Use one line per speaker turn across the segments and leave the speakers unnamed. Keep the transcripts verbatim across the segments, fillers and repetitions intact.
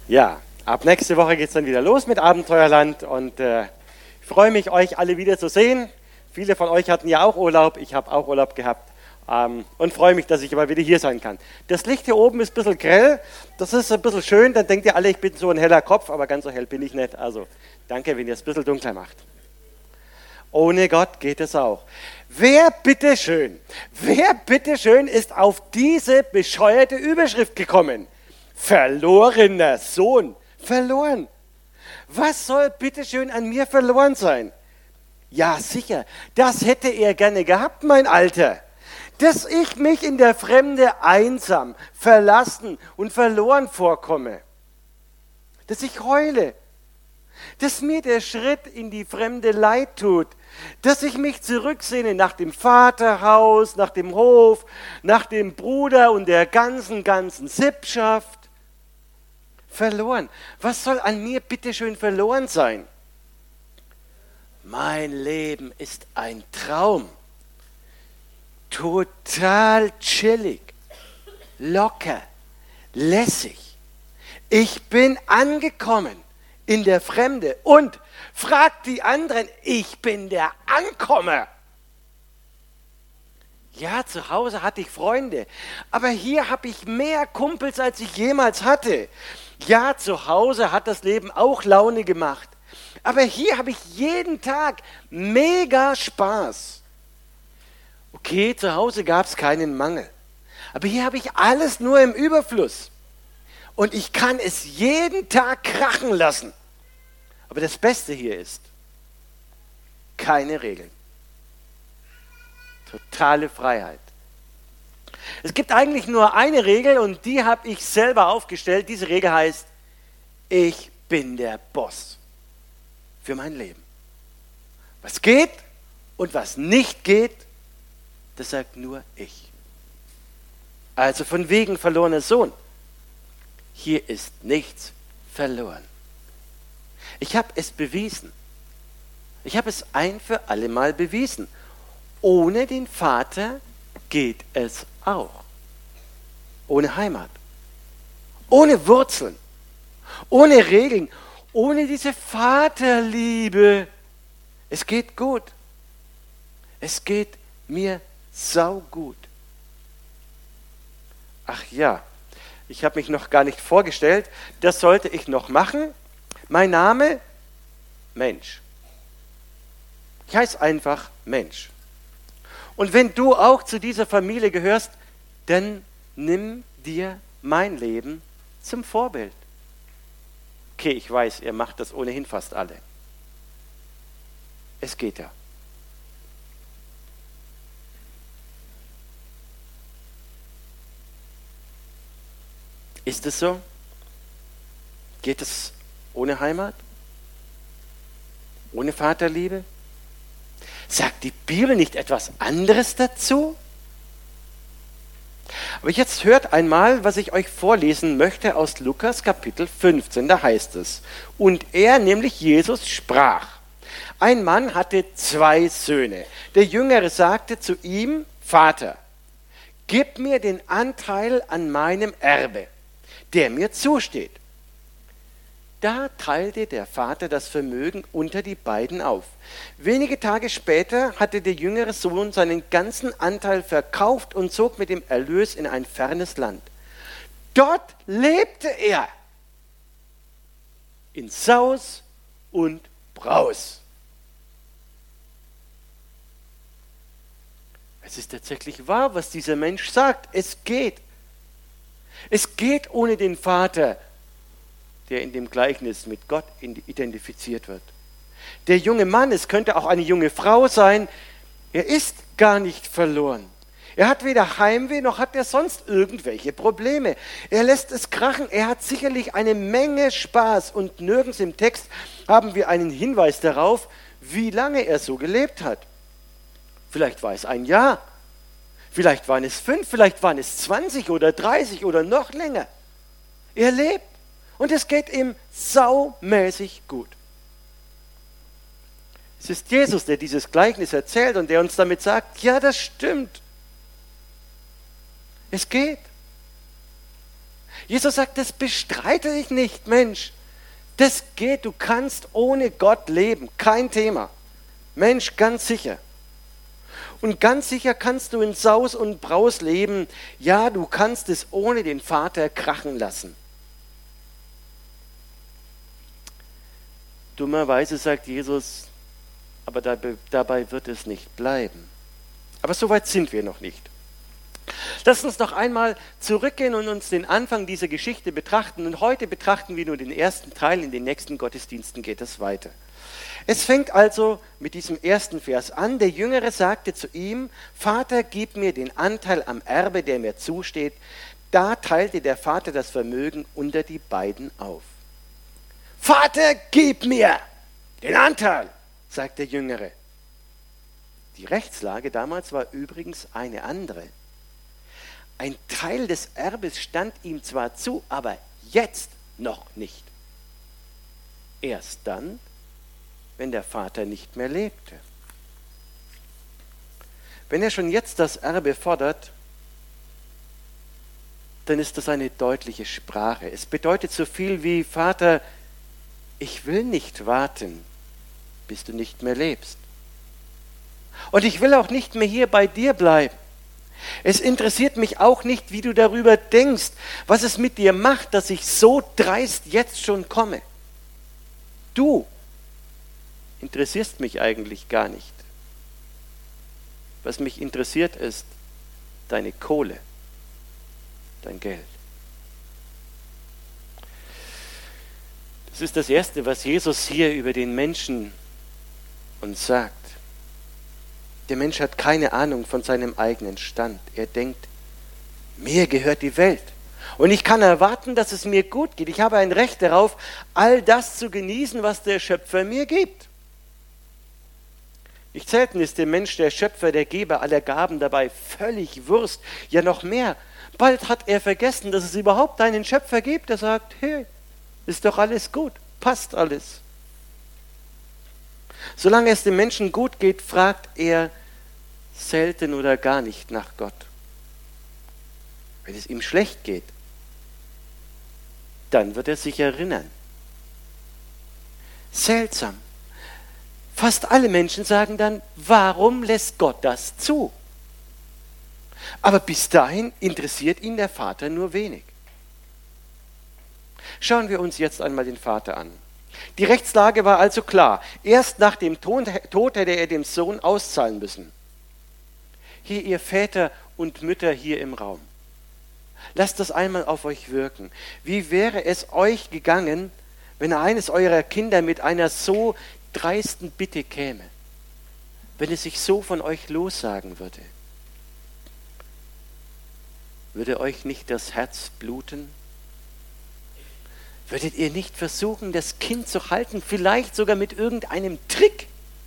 Ja, ab nächste Woche geht es dann wieder los mit Abenteuerland und äh, ich freue mich, euch alle wieder zu sehen. Viele von euch hatten ja auch Urlaub, ich habe auch Urlaub gehabt ähm, und freue mich, dass ich aber wieder hier sein kann. Das Licht hier oben ist ein bisschen grell, das ist ein bisschen schön, dann denkt ihr alle, ich bin so ein heller Kopf, aber ganz so hell bin ich nicht. Also danke, wenn ihr es ein bisschen dunkler macht. Ohne Gott geht es auch. Wer bitteschön, wer bitteschön ist auf diese bescheuerte Überschrift gekommen? Verlorener Sohn. Verloren. Was soll bitteschön an mir verloren sein? Ja, sicher, das hätte er gerne gehabt, mein Alter. Dass ich mich in der Fremde einsam, verlassen und verloren vorkomme. Dass ich heule. Dass mir der Schritt in die Fremde leid tut. Dass ich mich zurücksehne nach dem Vaterhaus, nach dem Hof, nach dem Bruder und der ganzen, ganzen Sippschaft. Verloren. Was soll an mir bitteschön verloren sein? Mein Leben ist ein Traum. Total chillig, locker, lässig. Ich bin angekommen in der Fremde und fragt die anderen, ich bin der Ankommer. Ja, zu Hause hatte ich Freunde, aber hier habe ich mehr Kumpels, als ich jemals hatte. Ja, zu Hause hat das Leben auch Laune gemacht, aber hier habe ich jeden Tag mega Spaß. Okay, zu Hause gab es keinen Mangel, aber hier habe ich alles nur im Überfluss und ich kann es jeden Tag krachen lassen. Aber das Beste hier ist, keine Regeln. Totale Freiheit. Es gibt eigentlich nur eine Regel und die habe ich selber aufgestellt. Diese Regel heißt, ich bin der Boss für mein Leben. Was geht und was nicht geht, das sagt nur ich. Also von wegen verlorener Sohn. Hier ist nichts verloren. Ich habe es bewiesen. Ich habe es ein für alle Mal bewiesen. Ohne den Vater geht es auch. Ohne Heimat. Ohne Wurzeln. Ohne Regeln. Ohne diese Vaterliebe. Es geht gut. Es geht mir saugut. Ach ja, ich habe mich noch gar nicht vorgestellt. Das sollte ich noch machen. Mein Name? Mensch. Ich heiße einfach Mensch. Und wenn du auch zu dieser Familie gehörst, dann nimm dir mein Leben zum Vorbild. Okay, ich weiß, ihr macht das ohnehin fast alle. Es geht ja. Ist es so? Geht es ohne Heimat? Ohne Vaterliebe? Sagt die Bibel nicht etwas anderes dazu? Aber jetzt hört einmal, was ich euch vorlesen möchte aus Lukas Kapitel fünfzehn. Da heißt es, und er, nämlich Jesus, sprach, ein Mann hatte zwei Söhne. Der Jüngere sagte zu ihm, Vater, gib mir den Anteil an meinem Erbe, der mir zusteht. Da teilte der Vater das Vermögen unter die beiden auf. Wenige Tage später hatte der jüngere Sohn seinen ganzen Anteil verkauft und zog mit dem Erlös in ein fernes Land. Dort lebte er in Saus und Braus. Es ist tatsächlich wahr, was dieser Mensch sagt. Es geht. Es geht ohne den Vater, der in dem Gleichnis mit Gott identifiziert wird. Der junge Mann, es könnte auch eine junge Frau sein, er ist gar nicht verloren. Er hat weder Heimweh, noch hat er sonst irgendwelche Probleme. Er lässt es krachen, er hat sicherlich eine Menge Spaß und nirgends im Text haben wir einen Hinweis darauf, wie lange er so gelebt hat. Vielleicht war es ein Jahr, vielleicht waren es fünf, vielleicht waren es zwanzig oder dreißig oder noch länger. Er lebt. Und es geht ihm saumäßig gut. Es ist Jesus, der dieses Gleichnis erzählt und der uns damit sagt, ja, das stimmt. Es geht. Jesus sagt, das bestreite ich nicht, Mensch. Das geht, du kannst ohne Gott leben, kein Thema. Mensch, ganz sicher. Und ganz sicher kannst du in Saus und Braus leben. Ja, du kannst es ohne den Vater krachen lassen. Dummerweise sagt Jesus, aber dabei, dabei wird es nicht bleiben. Aber so weit sind wir noch nicht. Lass uns noch einmal zurückgehen und uns den Anfang dieser Geschichte betrachten. Und heute betrachten wir nur den ersten Teil, in den nächsten Gottesdiensten geht es weiter. Es fängt also mit diesem ersten Vers an. Der Jüngere sagte zu ihm, Vater, gib mir den Anteil am Erbe, der mir zusteht. Da teilte der Vater das Vermögen unter die beiden auf. Vater, gib mir den Anteil, sagt der Jüngere. Die Rechtslage damals war übrigens eine andere. Ein Teil des Erbes stand ihm zwar zu, aber jetzt noch nicht. Erst dann, wenn der Vater nicht mehr lebte. Wenn er schon jetzt das Erbe fordert, dann ist das eine deutliche Sprache. Es bedeutet so viel wie, Vater, ich will nicht warten, bis du nicht mehr lebst. Und ich will auch nicht mehr hier bei dir bleiben. Es interessiert mich auch nicht, wie du darüber denkst, was es mit dir macht, dass ich so dreist jetzt schon komme. Du interessierst mich eigentlich gar nicht. Was mich interessiert ist deine Kohle, dein Geld. Das ist das Erste, was Jesus hier über den Menschen uns sagt. Der Mensch hat keine Ahnung von seinem eigenen Stand. Er denkt, mir gehört die Welt. Und ich kann erwarten, dass es mir gut geht. Ich habe ein Recht darauf, all das zu genießen, was der Schöpfer mir gibt. Nicht selten ist dem Mensch der Schöpfer, der Geber aller Gaben dabei völlig Wurst. Ja, noch mehr. Bald hat er vergessen, dass es überhaupt einen Schöpfer gibt, der sagt, hey, ist doch alles gut, passt alles. Solange es dem Menschen gut geht, fragt er selten oder gar nicht nach Gott. Wenn es ihm schlecht geht, dann wird er sich erinnern. Seltsam. Fast alle Menschen sagen dann, warum lässt Gott das zu? Aber bis dahin interessiert ihn der Vater nur wenig. Schauen wir uns jetzt einmal den Vater an. Die Rechtslage war also klar. Erst nach dem Tod hätte er dem Sohn auszahlen müssen. Hier ihr Väter und Mütter hier im Raum. Lasst das einmal auf euch wirken. Wie wäre es euch gegangen, wenn eines eurer Kinder mit einer so dreisten Bitte käme? Wenn es sich so von euch lossagen würde? Würde euch nicht das Herz bluten? Würdet ihr nicht versuchen, das Kind zu halten, vielleicht sogar mit irgendeinem Trick?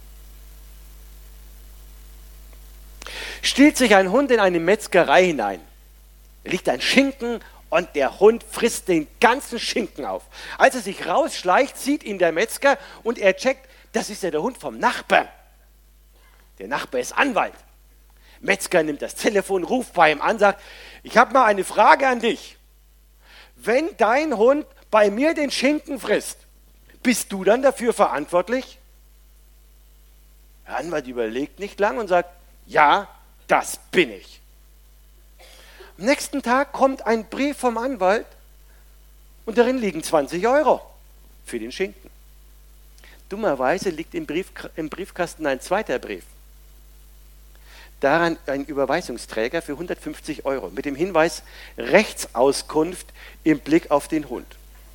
Stiehlt sich ein Hund in eine Metzgerei hinein. Da liegt ein Schinken und der Hund frisst den ganzen Schinken auf. Als er sich rausschleicht, sieht ihn der Metzger und er checkt, das ist ja der Hund vom Nachbarn. Der Nachbar ist Anwalt. Metzger nimmt das Telefon, ruft bei ihm an, sagt, ich habe mal eine Frage an dich. Wenn dein Hund bei mir den Schinken frisst, bist du dann dafür verantwortlich? Der Anwalt überlegt nicht lang und sagt, ja, das bin ich. Am nächsten Tag kommt ein Brief vom Anwalt und darin liegen zwanzig Euro für den Schinken. Dummerweise liegt im, Brief, im Briefkasten ein zweiter Brief. Daran ein Überweisungsträger für hundertfünfzig Euro mit dem Hinweis Rechtsauskunft im Blick auf den Hund.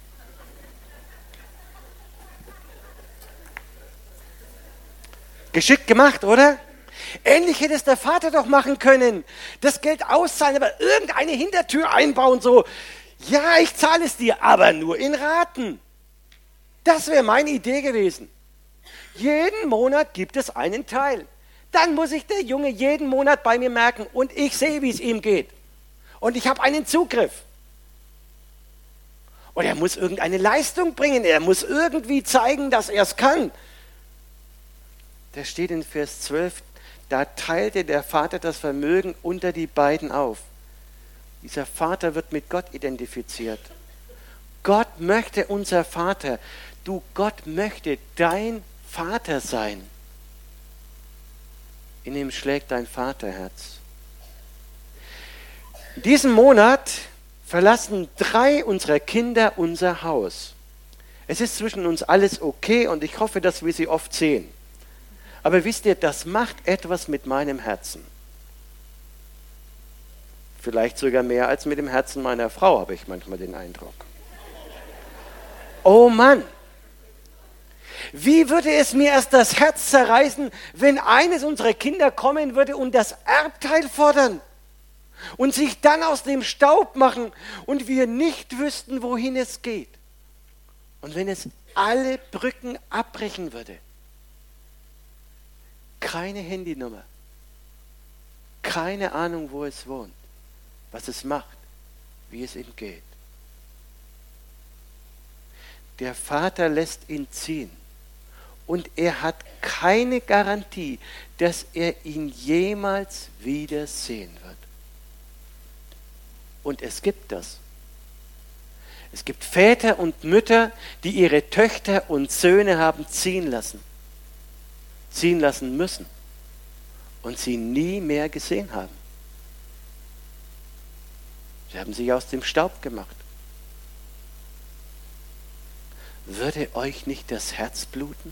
Geschickt gemacht, oder? Ähnlich hätte es der Vater doch machen können. Das Geld auszahlen, aber irgendeine Hintertür einbauen, so, ja, ich zahle es dir, aber nur in Raten. Das wäre meine Idee gewesen. Jeden Monat gibt es einen Teil. Dann muss sich der Junge jeden Monat bei mir merken und ich sehe, wie es ihm geht. Und ich habe einen Zugriff. Und er muss irgendeine Leistung bringen, er muss irgendwie zeigen, dass er es kann. Da steht in Vers zwölf, da teilte der Vater das Vermögen unter die beiden auf. Dieser Vater wird mit Gott identifiziert. Gott möchte unser Vater. Du, Gott möchte dein Vater sein. In ihm schlägt dein Vaterherz. In diesem Monat verlassen drei unserer Kinder unser Haus. Es ist zwischen uns alles okay und ich hoffe, dass wir sie oft sehen. Aber wisst ihr, das macht etwas mit meinem Herzen. Vielleicht sogar mehr als mit dem Herzen meiner Frau, habe ich manchmal den Eindruck. Oh Mann! Wie würde es mir erst das Herz zerreißen, wenn eines unserer Kinder kommen würde und das Erbteil fordern und sich dann aus dem Staub machen und wir nicht wüssten, wohin es geht. Und wenn es alle Brücken abbrechen würde. Keine Handynummer, keine Ahnung, wo es wohnt, was es macht, wie es ihm geht. Der Vater lässt ihn ziehen. Und er hat keine Garantie, dass er ihn jemals wieder sehen wird. Und es gibt das. Es gibt Väter und Mütter, die ihre Töchter und Söhne haben ziehen lassen. Ziehen lassen müssen. Und sie nie mehr gesehen haben. Sie haben sich aus dem Staub gemacht. Würde euch nicht das Herz bluten?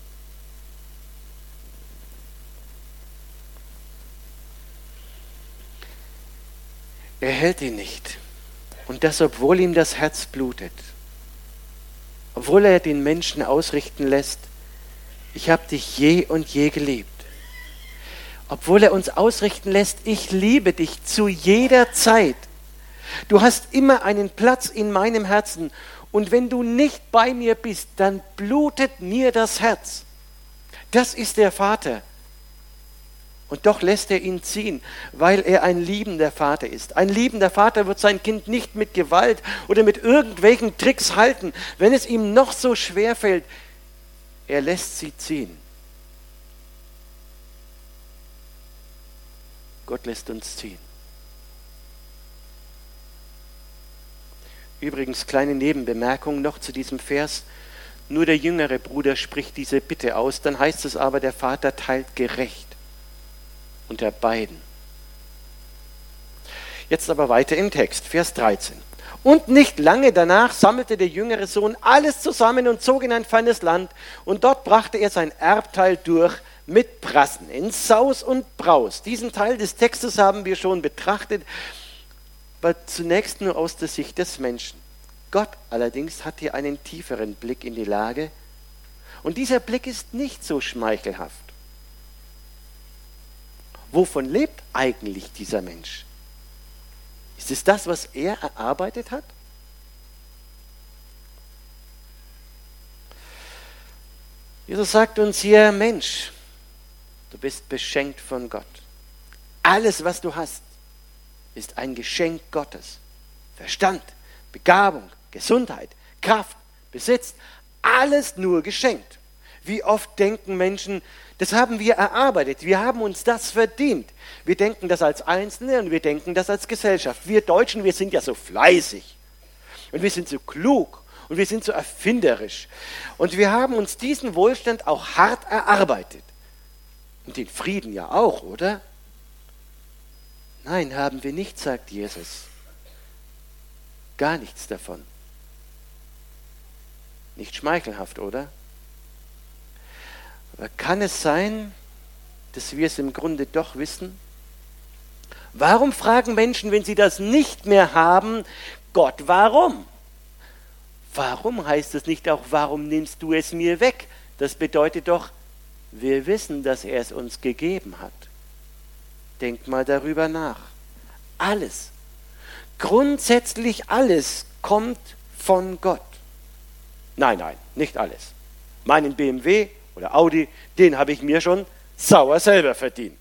Er hält ihn nicht. Und das, obwohl ihm das Herz blutet. Obwohl er den Menschen ausrichten lässt, ich habe dich je und je geliebt. Obwohl er uns ausrichten lässt, ich liebe dich zu jeder Zeit. Du hast immer einen Platz in meinem Herzen. Und wenn du nicht bei mir bist, dann blutet mir das Herz. Das ist der Vater. Und doch lässt er ihn ziehen, weil er ein liebender Vater ist. Ein liebender Vater wird sein Kind nicht mit Gewalt oder mit irgendwelchen Tricks halten, wenn es ihm noch so schwer fällt. Er lässt sie ziehen. Gott lässt uns ziehen. Übrigens, kleine Nebenbemerkung noch zu diesem Vers. Nur der jüngere Bruder spricht diese Bitte aus, dann heißt es aber, der Vater teilt gerecht unter beiden. Jetzt aber weiter im Text, Vers dreizehn. Und nicht lange danach sammelte der jüngere Sohn alles zusammen und zog in ein fernes Land, und dort brachte er sein Erbteil durch mit Prassen, in Saus und Braus. Diesen Teil des Textes haben wir schon betrachtet, aber zunächst nur aus der Sicht des Menschen. Gott allerdings hat hier einen tieferen Blick in die Lage, und dieser Blick ist nicht so schmeichelhaft. Wovon lebt eigentlich dieser Mensch? Ist es das, was er erarbeitet hat? Jesus sagt uns hier, Mensch, du bist beschenkt von Gott. Alles, was du hast, ist ein Geschenk Gottes. Verstand, Begabung, Gesundheit, Kraft, Besitz, alles nur geschenkt. Wie oft denken Menschen, das haben wir erarbeitet, wir haben uns das verdient. Wir denken das als Einzelne und wir denken das als Gesellschaft. Wir Deutschen, wir sind ja so fleißig und wir sind so klug und wir sind so erfinderisch. Und wir haben uns diesen Wohlstand auch hart erarbeitet. Und den Frieden ja auch, oder? Nein, haben wir nicht, sagt Jesus. Gar nichts davon. Nicht schmeichelhaft, oder? Aber kann es sein, dass wir es im Grunde doch wissen? Warum fragen Menschen, wenn sie das nicht mehr haben, Gott, warum? Warum heißt es nicht auch, warum nimmst du es mir weg? Das bedeutet doch, wir wissen, dass er es uns gegeben hat. Denkt mal darüber nach. Alles, grundsätzlich alles kommt von Gott. Nein, nein, nicht alles. Meinen B M W oder Audi, den habe ich mir schon sauer selber verdient.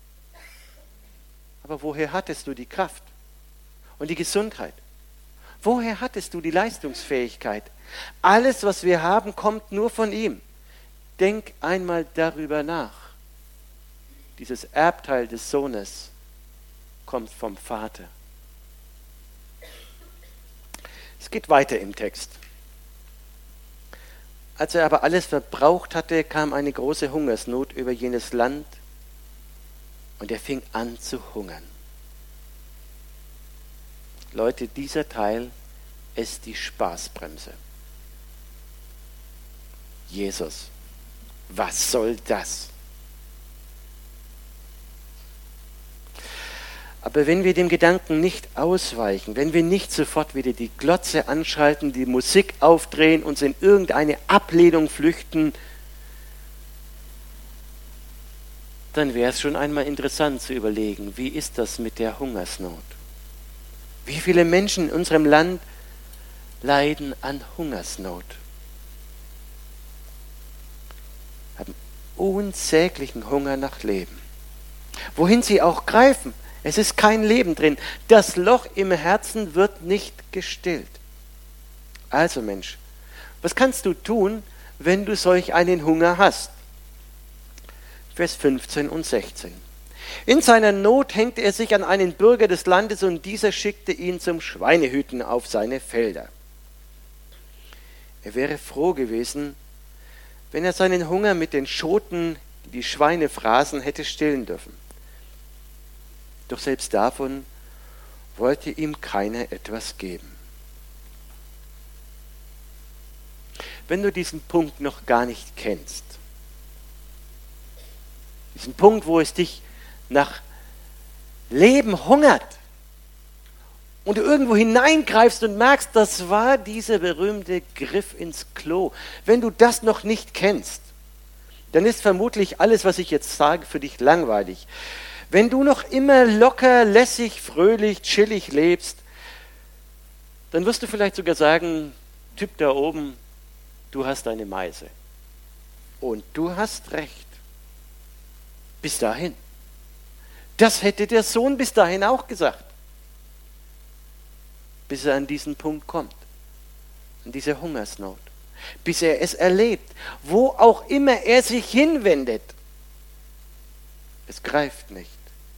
Aber woher hattest du die Kraft und die Gesundheit? Woher hattest du die Leistungsfähigkeit? Alles, was wir haben, kommt nur von ihm. Denk einmal darüber nach. Dieses Erbteil des Sohnes kommt vom Vater. Es geht weiter im Text. Als er aber alles verbraucht hatte, kam eine große Hungersnot über jenes Land und er fing an zu hungern. Leute, dieser Teil ist die Spaßbremse. Jesus, was soll das? Aber wenn wir dem Gedanken nicht ausweichen, wenn wir nicht sofort wieder die Glotze anschalten, die Musik aufdrehen, uns in irgendeine Ablehnung flüchten, dann wäre es schon einmal interessant zu überlegen, wie ist das mit der Hungersnot? Wie viele Menschen in unserem Land leiden an Hungersnot? Haben unsäglichen Hunger nach Leben. Wohin sie auch greifen, es ist kein Leben drin. Das Loch im Herzen wird nicht gestillt. Also Mensch, was kannst du tun, wenn du solch einen Hunger hast? Vers fünfzehn und sechzehn. In seiner Not hängte er sich an einen Bürger des Landes und dieser schickte ihn zum Schweinehüten auf seine Felder. Er wäre froh gewesen, wenn er seinen Hunger mit den Schoten, die die Schweine fraßen, hätte stillen dürfen. Doch selbst davon wollte ihm keiner etwas geben. Wenn du diesen Punkt noch gar nicht kennst, diesen Punkt, wo es dich nach Leben hungert und du irgendwo hineingreifst und merkst, das war dieser berühmte Griff ins Klo. Wenn du das noch nicht kennst, dann ist vermutlich alles, was ich jetzt sage, für dich langweilig. Wenn du noch immer locker, lässig, fröhlich, chillig lebst, dann wirst du vielleicht sogar sagen, Typ da oben, du hast eine Meise. Und du hast recht. Bis dahin. Das hätte der Sohn bis dahin auch gesagt. Bis er an diesen Punkt kommt. An diese Hungersnot. Bis er es erlebt. Wo auch immer er sich hinwendet. Es greift nicht.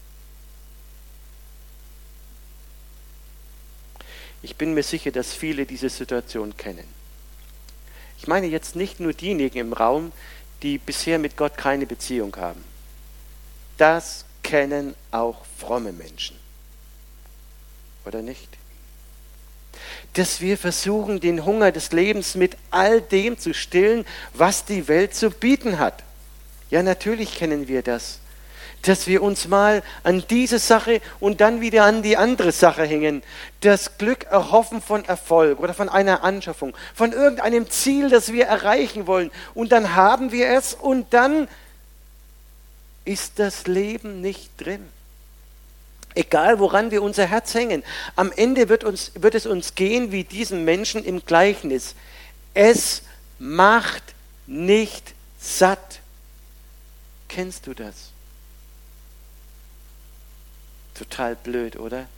Ich bin mir sicher, dass viele diese Situation kennen. Ich meine jetzt nicht nur diejenigen im Raum, die bisher mit Gott keine Beziehung haben. Das kennen auch fromme Menschen. Oder nicht? Dass wir versuchen, den Hunger des Lebens mit all dem zu stillen, was die Welt zu bieten hat. Ja, natürlich kennen wir das. Dass wir uns mal an diese Sache und dann wieder an die andere Sache hängen. Das Glück erhoffen von Erfolg oder von einer Anschaffung, von irgendeinem Ziel, das wir erreichen wollen. Und dann haben wir es und dann ist das Leben nicht drin. Egal, woran wir unser Herz hängen. Am Ende wird, uns, wird es uns gehen wie diesen Menschen im Gleichnis. Es macht nicht satt. Kennst du das? Total blöd, oder?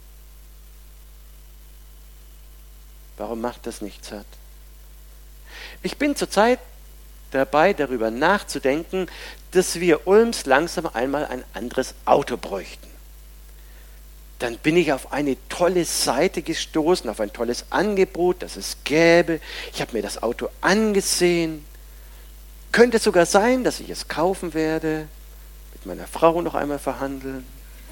Warum macht das nicht satt? Ich bin zurzeit dabei, darüber nachzudenken, dass wir Ulms langsam einmal ein anderes Auto bräuchten. Dann bin ich auf eine tolle Seite gestoßen, auf ein tolles Angebot, das es gäbe. Ich habe mir das Auto angesehen. Könnte sogar sein, dass ich es kaufen werde, mit meiner Frau noch einmal verhandeln.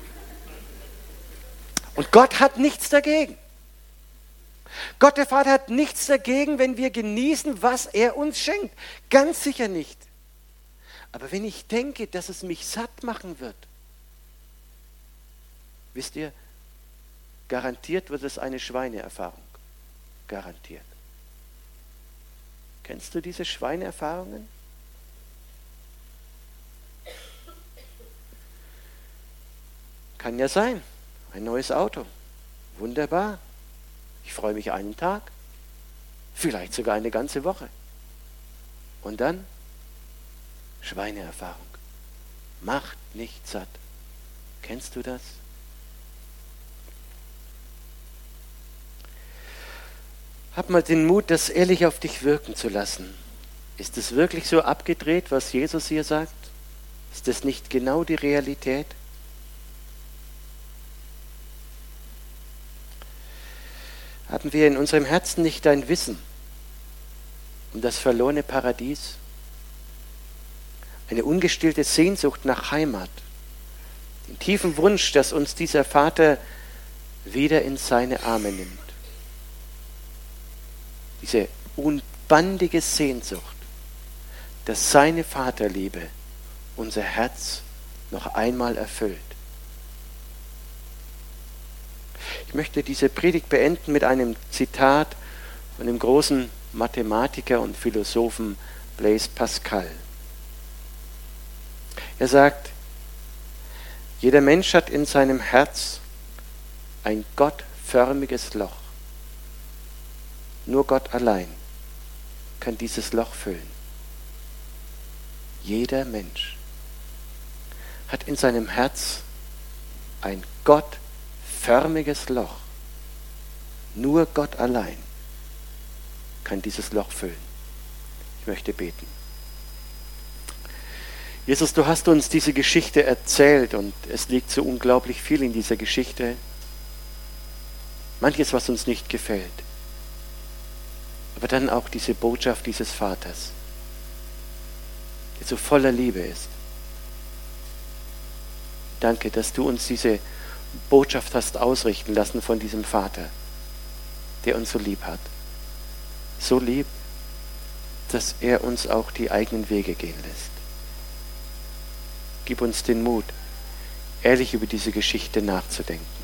Und Gott hat nichts dagegen. Gott, der Vater, hat nichts dagegen, wenn wir genießen, was er uns schenkt. Ganz sicher nicht. Aber wenn ich denke, dass es mich satt machen wird, wisst ihr, garantiert wird es eine Schweineerfahrung. Garantiert. Kennst du diese Schweineerfahrungen? Kann ja sein. Ein neues Auto. Wunderbar. Ich freue mich einen Tag. Vielleicht sogar eine ganze Woche. Und dann Schweineerfahrung. Macht nicht satt. Kennst du das? Hab mal den Mut, das ehrlich auf dich wirken zu lassen. Ist es wirklich so abgedreht, was Jesus hier sagt? Ist das nicht genau die Realität? Haben wir in unserem Herzen nicht dein Wissen um das verlorene Paradies? Eine ungestillte Sehnsucht nach Heimat, den tiefen Wunsch, dass uns dieser Vater wieder in seine Arme nimmt. Diese unbandige Sehnsucht, dass seine Vaterliebe unser Herz noch einmal erfüllt. Ich möchte diese Predigt beenden mit einem Zitat von dem großen Mathematiker und Philosophen Blaise Pascal. Er sagt, jeder Mensch hat in seinem Herz ein gottförmiges Loch. Nur Gott allein kann dieses Loch füllen. Jeder Mensch hat in seinem Herz ein gottförmiges Loch. Nur Gott allein kann dieses Loch füllen. Ich möchte beten. Jesus, du hast uns diese Geschichte erzählt und es liegt so unglaublich viel in dieser Geschichte. Manches, was uns nicht gefällt. Aber dann auch diese Botschaft dieses Vaters, die so voller Liebe ist. Danke, dass du uns diese Botschaft hast ausrichten lassen von diesem Vater, der uns so lieb hat. So lieb, dass er uns auch die eigenen Wege gehen lässt. Gib uns den Mut, ehrlich über diese Geschichte nachzudenken.